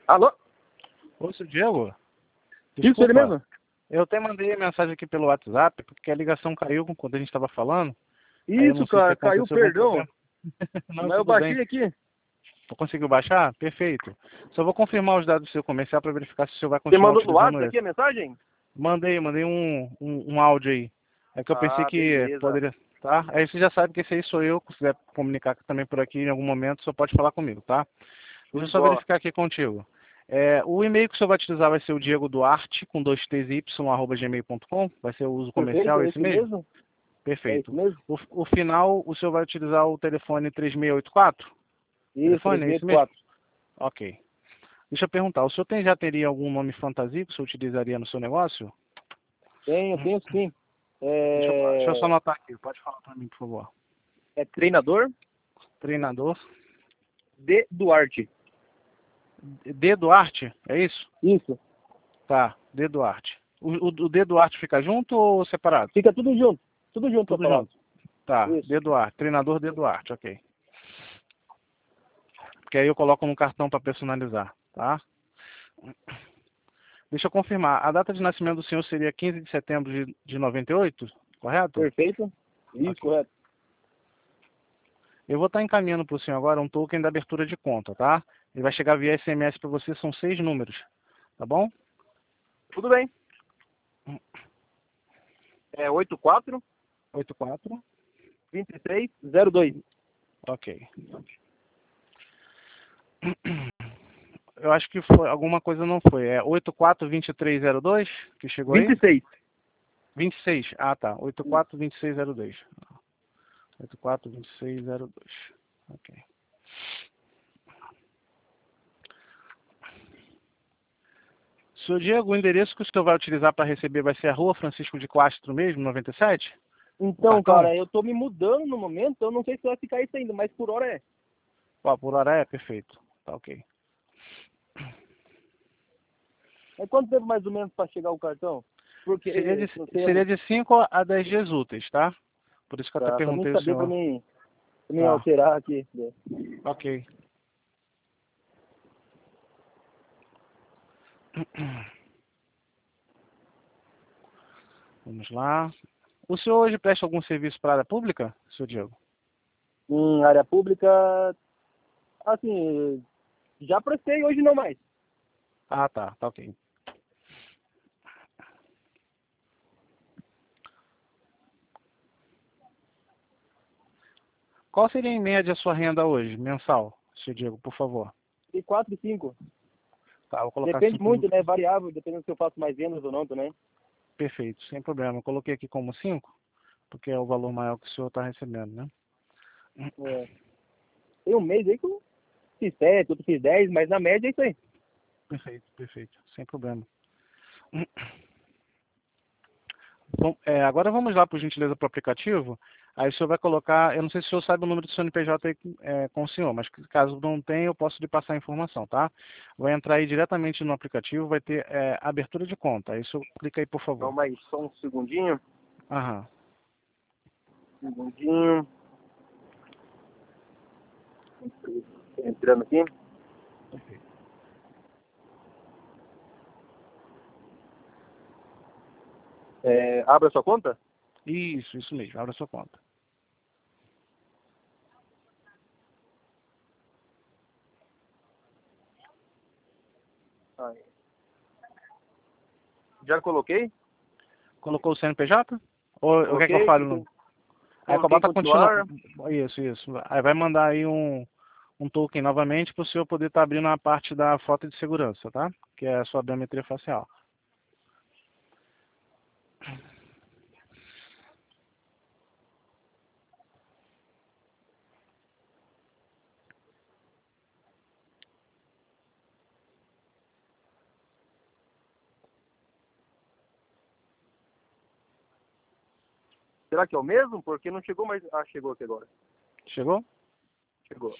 Alô? Ô, seu Diego, Isso, ele desculpa, mesmo? eu até mandei a mensagem aqui pelo WhatsApp, porque a ligação caiu quando a gente estava falando, aí eu Isso, não sei se cara, caiu, aconteceu algum perdão. problema. Não, Mas eu tudo bem. baixei aqui. Conseguiu baixar? Perfeito. Só vou confirmar os dados do seu comercial para verificar se o senhor vai Você continuar mandou no utilizando WhatsApp ele. aqui a mensagem? Mandei um áudio aí. É que eu pensei Ah, que beleza. poderia, tá? Aí você já sabe que esse aí sou eu, se quiser comunicar também por aqui em algum momento, só pode falar comigo, tá? Show Deixa eu de só bola. verificar aqui contigo. O e-mail que o senhor vai utilizar vai ser o Diego Duarte, com 2tzy@gmail.com. Vai ser o uso Perfeito, comercial, é é esse esse mesmo? mesmo? É esse Perfeito. mesmo? O final, o senhor vai utilizar o telefone 3684? Isso, Telefone, é esse mesmo? 364. Ok. Deixa eu perguntar, o senhor já teria algum nome fantasia que o senhor utilizaria no seu negócio? Tenho sim. Deixa eu só É, anotar aqui, pode falar para mim, por favor. é treinador Treinador. de Duarte. D Duarte, é isso? Isso. Tá, D Duarte. O D Duarte fica junto ou separado? Fica tudo junto. Tudo junto pra Tudo falar. junto. Tá, Isso. D Duarte. Treinador D Duarte, ok. Porque aí eu coloco no cartão para personalizar, tá? Deixa eu confirmar. A data de nascimento do senhor seria 15 de setembro de 98, correto? Perfeito? Isso, Ok. correto. Eu vou estar encaminhando para o senhor agora um token da abertura de conta, tá? Ele vai chegar via SMS para você, são 6 números, tá bom? Tudo bem. É 84 84, 23 02. ok. Eu acho que foi, alguma coisa não foi. É 842302 que chegou aí? 26. 26. Ah, tá. 842602. 842602. Ok. Senhor Diego, o endereço que o senhor vai utilizar para receber vai ser a Rua Francisco de Castro mesmo, 97? O Então, cartão? cara, eu tô me mudando no momento, eu não sei se vai ficar isso ainda, mas por hora é. Ó, por hora é perfeito. Tá ok. É quanto tempo mais ou menos para chegar o cartão? Porque, Seria de, não sei, seria de 5 a 10 dias úteis, tá? Por isso que eu até pra mim perguntei ao saber, senhor. pra mim Tá, alterar aqui. ok. Vamos lá. O senhor hoje presta algum serviço para a área pública, senhor Diego? Em área pública, assim, já prestei, hoje não mais. Ah, tá ok. Qual seria em média a sua renda hoje, mensal, senhor Diego, por favor? De 4 e 5. Tá, vou colocar Depende 5. muito, né? Variável, dependendo se eu faço mais vendas ou não também. Perfeito, sem problema. Eu coloquei aqui como 5, porque é o valor maior que o senhor está recebendo, né? É. Tem um mês aí que eu fiz 7, outro fiz 10, mas na média é isso aí. Perfeito, sem problema. Bom, agora vamos lá, por gentileza, para o aplicativo. Aí o senhor vai colocar, eu não sei se o senhor sabe o número do CNPJ aí, com o senhor, mas caso não tenha, eu posso lhe passar a informação, tá? Vai entrar aí diretamente no aplicativo, vai ter abertura de conta. Aí o senhor clica aí, por favor. Calma aí, só um segundinho. Aham. Segundinho. Entrando aqui. Perfeito. É, abre a sua conta? Isso mesmo, abra sua conta. Aí. Já coloquei? Colocou o CNPJ? Ou quer que eu Coloquei, fale o número? Aí coloquei bota continua. continuar. Isso. Aí vai mandar aí um token novamente para o senhor poder estar abrindo a parte da foto de segurança, tá? Que é a sua biometria facial. Será que é o mesmo? Porque não chegou mais. Ah, chegou aqui agora. Chegou? Chegou.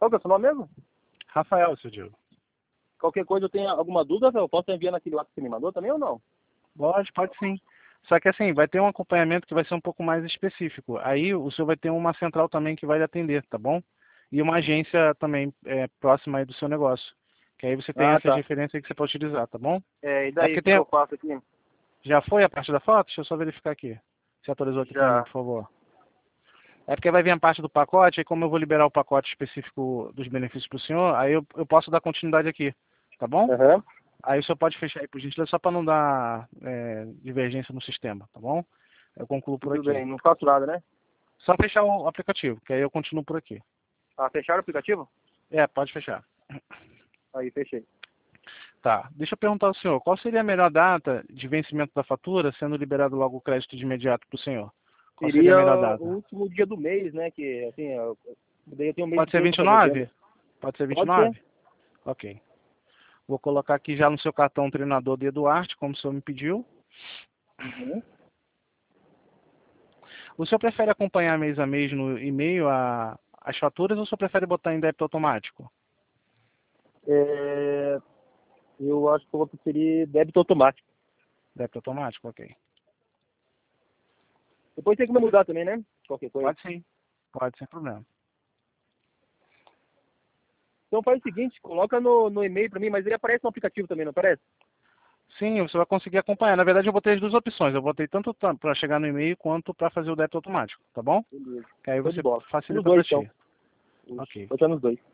Qual que é o seu nome mesmo? Rafael, seu Diego. Qualquer coisa eu tenho alguma dúvida, eu posso enviar naquele WhatsApp que você me mandou também ou não? Pode sim. Só que assim, vai ter um acompanhamento que vai ser um pouco mais específico. Aí o senhor vai ter uma central também que vai lhe atender, tá bom? E uma agência também próxima aí do seu negócio. Que aí você tem Ah, essas tá. referências que você pode utilizar, tá bom? E É daí, porque o que que tem. eu faço aqui? Já foi a parte da foto? Deixa eu só verificar aqui. Você atualizou aqui para mim, Já. por favor. É porque vai vir a parte do pacote, aí como eu vou liberar o pacote específico dos benefícios para o senhor, aí eu posso dar continuidade aqui, tá bom? Aham. Aí o senhor pode fechar aí, por gentileza, só para não dar divergência no sistema, tá bom? Eu concluo por Tudo aqui. bem, não faço nada, né? Só fechar o aplicativo, que aí eu continuo por aqui. Ah, fecharam o aplicativo? Pode fechar. Aí, fechei. Tá, deixa eu perguntar ao senhor, qual seria a melhor data de vencimento da fatura, sendo liberado logo o crédito de imediato para o senhor? Qual seria a Seria melhor o data? último dia do mês, né? Que, assim, daí eu tenho um mês Pode ser inteiro pra fazer venda. 29? Pode ser Pode ser? 29? Ok. Vou colocar aqui já no seu cartão treinador de Eduarte, como o senhor me pediu. Uhum. O senhor prefere acompanhar mês a mês no e-mail as faturas ou o senhor prefere botar em débito automático? Eu acho que eu vou preferir débito automático. Débito automático, ok. Depois tem que me mudar também, né? Qualquer coisa. Pode sim, pode, sem problema. Então faz o seguinte, coloca no e-mail pra mim, mas ele aparece no aplicativo também, não aparece? Sim, você vai conseguir acompanhar. Na verdade, eu botei as duas opções. Eu botei tanto para chegar no e-mail quanto para fazer o débito automático, tá bom? Beleza. Que aí Show de você bola. Nos facilita para dois, então. ti. Ok. Vou estar nos dois.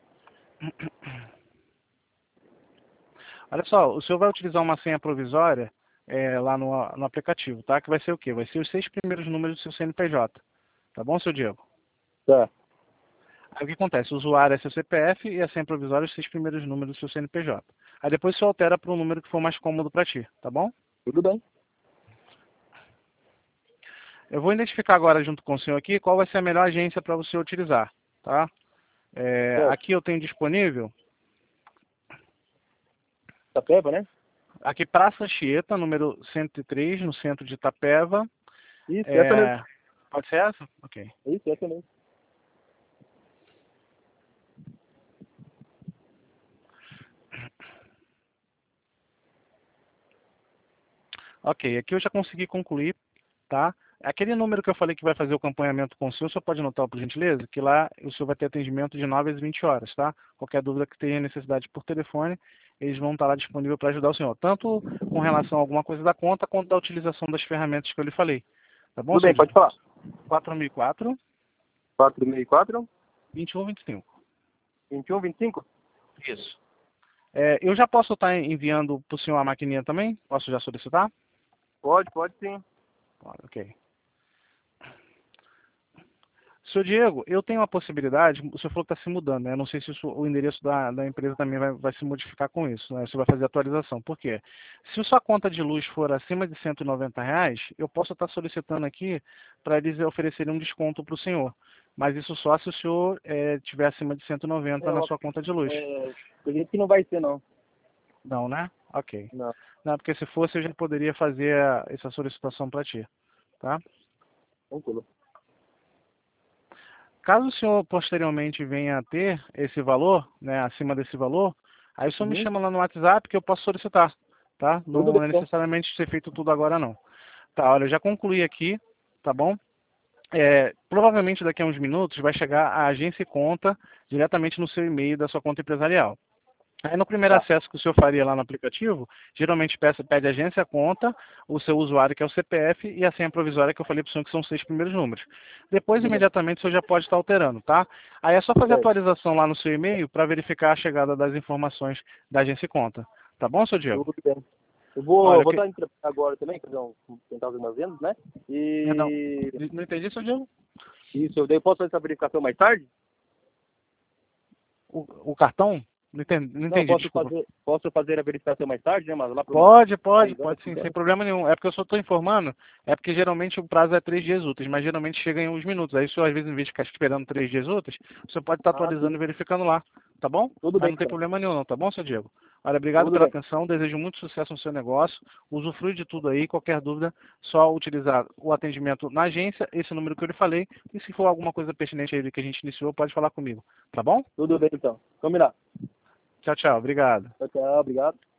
Olha só, o senhor vai utilizar uma senha provisória lá no aplicativo, tá? Que vai ser o quê? Vai ser os 6 primeiros números do seu CNPJ. Tá bom, seu Diego? Tá. Aí o que acontece? O usuário é seu CPF e a senha provisória os 6 primeiros números do seu CNPJ. Aí depois você altera para um número que for mais cômodo para ti, tá bom? Tudo bem. Eu vou identificar agora junto com o senhor aqui qual vai ser a melhor agência para você utilizar, tá? Certo. Aqui eu tenho disponível, Itapeva, né? aqui Praça Anchieta, número 103, no centro de Itapeva. Isso, essa mesmo. Pode ser essa? Ok. Isso, essa mesmo. Ok, aqui eu já consegui concluir, tá? Aquele número que eu falei que vai fazer o acompanhamento com o senhor pode anotar, por gentileza, que lá o senhor vai ter atendimento de 9 às 20 horas, tá? Qualquer dúvida que tenha necessidade por telefone, eles vão estar lá disponíveis para ajudar o senhor, tanto com relação a alguma coisa da conta, quanto da utilização das ferramentas que eu lhe falei. Tá bom, Tudo seu bem, pode Diego? falar. 4004 464, 2125. 21, 25? Isso. Eu já posso estar enviando para o senhor a maquininha também? Posso já solicitar? Pode sim. Ok. Senhor Diego, eu tenho uma possibilidade, o senhor falou que está se mudando, né? Eu não sei se o endereço da empresa também vai se modificar com isso, né? Você vai fazer atualização. Por quê? Se a sua conta de luz for acima de R$ 190, eu posso estar solicitando aqui para eles oferecerem um desconto para o senhor. Mas isso só se o senhor tiver acima de 190 na sua conta de luz. Acredito que não vai ser, não. Não, né? Ok. Não. Não, porque se fosse eu já poderia fazer essa solicitação para ti, tá? Tranquilo. Caso o senhor posteriormente venha a ter esse valor, né, acima desse valor, aí o senhor me Uhum. chama lá no WhatsApp que eu posso solicitar, tá? Tudo Não bem, é então. necessariamente ser feito tudo agora não. Tá, olha, eu já concluí aqui, tá bom? Provavelmente daqui a uns minutos vai chegar a agência e conta diretamente no seu e-mail da sua conta empresarial. Aí no primeiro Tá. acesso que o senhor faria lá no aplicativo, geralmente pede a agência, a conta, o seu usuário que é o CPF e a senha provisória que eu falei para o senhor que são os 6 primeiros números. Depois, Tudo bem. imediatamente, o senhor já pode estar alterando, tá? Aí é só fazer a Certo. atualização lá no seu e-mail para verificar a chegada das informações da agência e conta. Tá bom, seu Diego? Tudo bem. Eu vou, Olha, vou estar agora também, tentar fazer umas vendas, né? Perdão, E não entendi, seu Diego? isso, eu posso fazer essa verificação mais tarde? O cartão? Não Não, entendi, desculpa. posso fazer a verificação mais tarde, né? Mas lá para Pode sim, sem então. problema nenhum. É porque eu só estou informando, é porque geralmente o prazo é 3 dias úteis, mas geralmente chega em uns minutos. Aí o senhor, às vezes, em vez de ficar esperando 3 dias úteis, você pode estar atualizando e verificando lá, tá bom? Tudo Mas bem, não tem então. problema nenhum não, tá bom, seu Diego? Olha, obrigado Tudo pela bem. atenção, desejo muito sucesso no seu negócio, usufrui de tudo aí, qualquer dúvida, só utilizar o atendimento na agência, esse número que eu lhe falei, e se for alguma coisa pertinente aí que a gente iniciou, pode falar comigo, tá bom? Tudo bem, então. Combinado. Tchau, tchau, obrigado. Tchau, tchau. Obrigado.